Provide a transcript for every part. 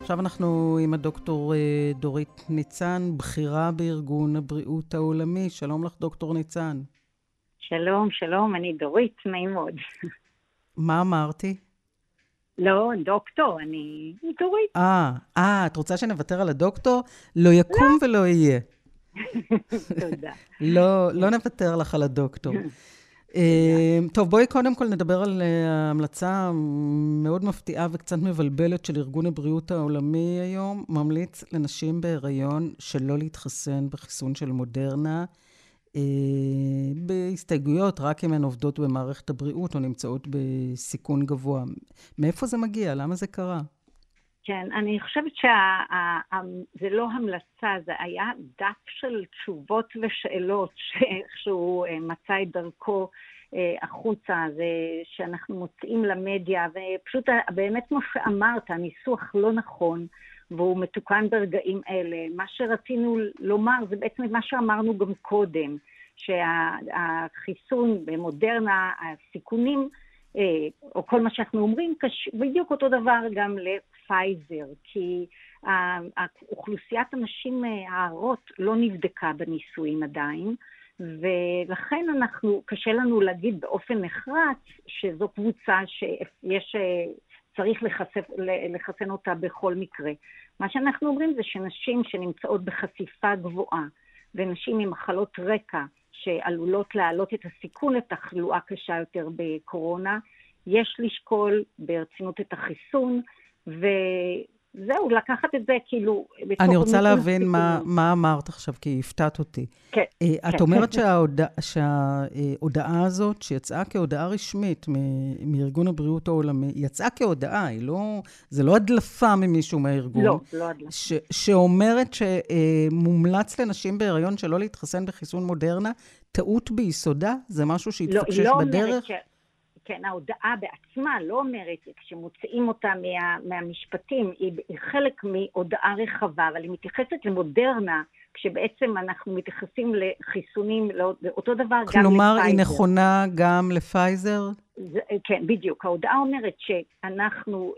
עכשיו אנחנו עם הדוקטור דורית ניצן, בכירה בארגון הבריאות העולמי. שלום לך דוקטור ניצן. שלום, שלום, אני דורית, נעים מאוד. מה אמרתי? לא, דוקטור, אני דורית. את רוצה שנוותר על הדוקטור? לא יקום ולא יהיה. תודה. לא נוותר לך על הדוקטור. טוב, בואי קודם כל נדבר על ההמלצה מאוד מפתיעה וקצת מבלבלת של ארגון הבריאות העולמי היום. ממליץ לנשים בהיריון שלא להתחסן בחיסון של מודרנה, בהסתייגויות, רק אם הן עובדות במערכת הבריאות או נמצאות בסיכון גבוה. מאיפה זה מגיע? למה זה קרה? כן, אני חושבת שזה לא המלצה, זה היה דף של תשובות ושאלות שאיכשהו מצא את דרכו החוצה, זה שאנחנו מוצאים למדיה, ופשוט באמת כמו שאמרת, הניסוח לא נכון, והוא מתוקן ברגעים אלה. מה שרצינו לומר זה בעצם מה שאמרנו גם קודם, שהחיסון במודרנה, הסיכונים, או כל מה שאנחנו אומרים, בדיוק אותו דבר גם לפייזר, כי אוכלוסיית הנשים הערות לא נבדקה בניסויים עדיין, ולכן קשה לנו להגיד באופן נחרץ שזו קבוצה צריך לחסן אותה בכל מקרה. מה שאנחנו אומרים זה שנשים שנמצאות בחשיפה גבוהה, ונשים עם מחלות רקע שעלולות להעלות את הסיכון לתחלואה קשה יותר בקורונה, יש לשקול ברצינות את החיסון, וזהו, לקחת את זה כאילו... אני רוצה להבין מה אמרת עכשיו, כי הפתעת אותי. כן. את אומרת שההודעה הזאת, שיצאה כהודעה רשמית מארגון הבריאות העולמי, יצאה כהודעה, זה לא הדלפה ממישהו מהארגון. לא הדלפה. שאומרת שמומלץ לנשים בהיריון שלא להתחסן בחיסון מודרנה, טעות ביסודה? זה משהו שהתפקשש בדרך? כן, ההודעה בעצמה לא אומרת, כשמוצאים אותה מהמשפטים, היא חלק מהודעה רחבה, אבל היא מתייחסת למודרנה, כשבעצם אנחנו מתייחסים לחיסונים, אותו דבר גם לפייזר. כלומר, היא נכונה גם לפייזר? כן, בדיוק. ההודעה אומרת שאנחנו,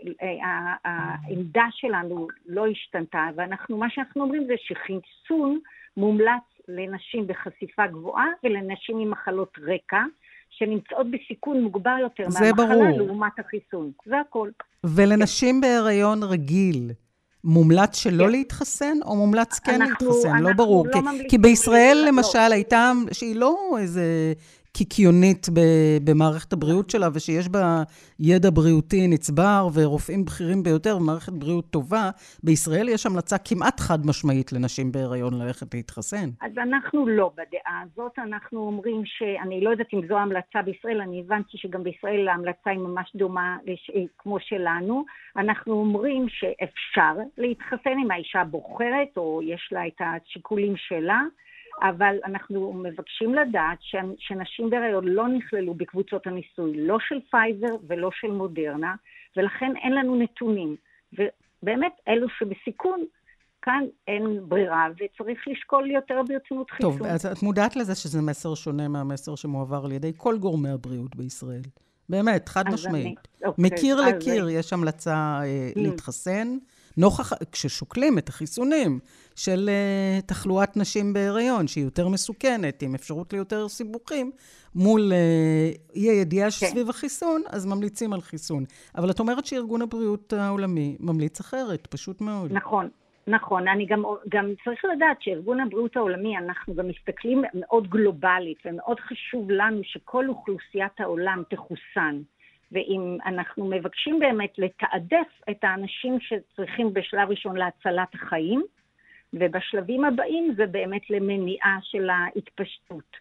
העמדה שלנו לא השתנתה, מה שאנחנו אומרים זה שחיסון מומלץ לנשים בחשיפה גבוהה, ולנשים עם מחלות רקע, שנמצאות בסיכון מוגבר יותר מהמחלה לעומת החיסון. זה הכל. ולנשים בהיריון רגיל, מומלץ שלא להתחסן, או מומלץ כן להתחסן? לא ברור. כי בישראל למשל הייתה, שהיא לא איזה קיקיונית במערכת הבריאות שלה, ושיש בה ידע בריאותי נצבר, ורופאים בכירים ביותר, במערכת בריאות טובה, בישראל יש המלצה כמעט חד משמעית לנשים בהיריון ללכת להתחסן. אז אנחנו לא בדעה הזאת, אנחנו אומרים שאני לא יודעת אם זו המלצה בישראל, אני הבנתי שגם בישראל ההמלצה היא ממש דומה כמו שלנו, אנחנו אומרים שאפשר להתחסן אם האישה בוחרת, או יש לה את השיקולים שלה, אבל אנחנו מבקשים לדעת שנשים בהיריון לא נכללו בקבוצות הניסוי, לא של פייזר ולא של מודרנה, ולכן אין לנו נתונים. ובאמת, אלו שבסיכון, כאן אין ברירה, וצריך לשקול יותר ברצינות חיסון. טוב, אז את מודעת לזה שזה מסר שונה מהמסר שמועבר על ידי כל גורמי הבריאות בישראל. באמת, חד משמעית. מקיר לקיר יש המלצה להתחסן, נוכח, כששוקלים את החיסונים של תחלואת נשים בהיריון, שהיא יותר מסוכנת, עם אפשרות ליותר סיבוכים, מול אי הידיעה שסביב החיסון, אז ממליצים על חיסון. אבל את אומרת שארגון הבריאות העולמי ממליץ אחרת, פשוט מאוד. נכון. אני גם צריך לדעת שארגון הבריאות העולמי, אנחנו גם מסתכלים מאוד גלובלית, ומאוד חשוב לנו שכל אוכלוסיית העולם תחוסן. ואם אנחנו מבקשים באמת לתעדף את האנשים שצריכים בשלב ראשון להצלת החיים, ובשלבים הבאים זה באמת למניעה של ההתפשטות.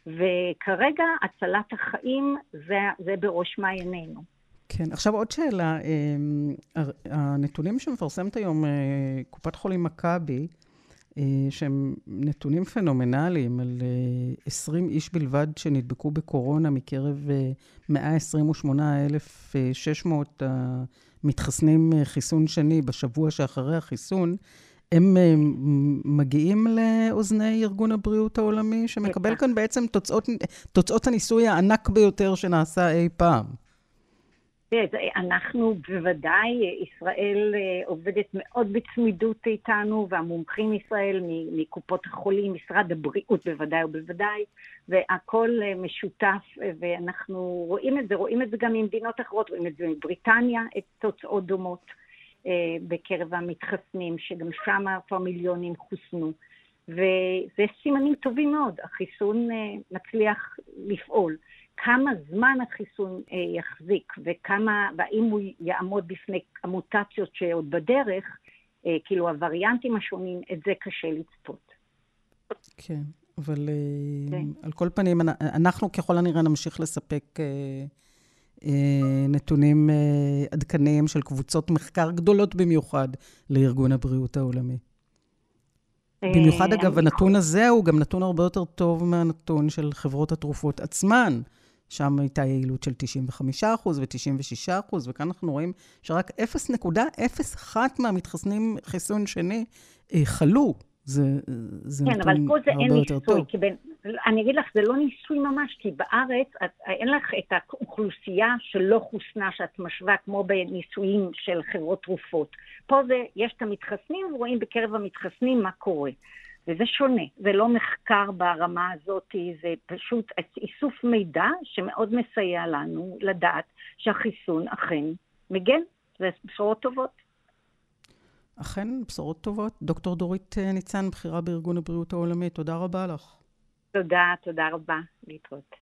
וכרגע הצלת החיים זה בראש מעיינינו. כן, עכשיו עוד שאלה. הנתונים שמפרסמת היום קופת חולים מכבי, שהם נתונים פנומנליים על 20 איש בלבד שנדבקו בקורונה מקרב 128,600 מתחסנים חיסון שני בשבוע שאחרי החיסון, הם מגיעים לאוזני ארגון הבריאות העולמי, שמקבל כאן בעצם תוצאות הניסוי הענק ביותר שנעשה אי פעם. אנחנו בוודאי, ישראל עובדת מאוד בצמידות איתנו, והמומחים ישראל מקופות החולים, משרד הבריאות בוודאי ובוודאי, והכל משותף, ואנחנו רואים את זה גם ממדינות אחרות, רואים את זה מבריטניה, את תוצאות דומות בקרב המתחסנים, שגם שם כבר מיליונים חוסנו, וזה סימנים טובים מאוד, החיסון מצליח לפעול. כמה זמן החיסון יחזיק, והאם הוא יעמוד בפני המוטציות שעוד בדרך, כאילו הווריאנטים השונים, את זה קשה לצפות. כן, אבל על כל פנים, אנחנו ככל הנראה נמשיך לספק נתונים עדכניים של קבוצות מחקר גדולות במיוחד לארגון הבריאות העולמי. במיוחד, אגב, הנתון הזה הוא גם נתון הרבה יותר טוב מהנתון של חברות התרופות עצמן. שם הייתה יעילות של 95% ו-96%, וכאן אנחנו רואים שרק 0.01 מהמתחסנים חיסון שני חלו. זה כן, אבל פה זה אין ניסוי. אני אגיד לך, זה לא ניסוי ממש, כי בארץ אין לך את האוכלוסייה שלא חוסנה, שאת משווה כמו בניסויים של חברות תרופות. פה יש את המתחסנים, ורואים בקרב המתחסנים מה קורה. וזה שונה, זה לא מחקר ברמה הזאת, זה פשוט איסוף מידע שמאוד מסייע לנו לדעת שהחיסון אכן מגן. זה בשורות טובות. אכן, בשורות טובות. דוקטור דורית ניצן, בחירה בארגון הבריאות העולמי, תודה רבה לך. תודה רבה. להתראות.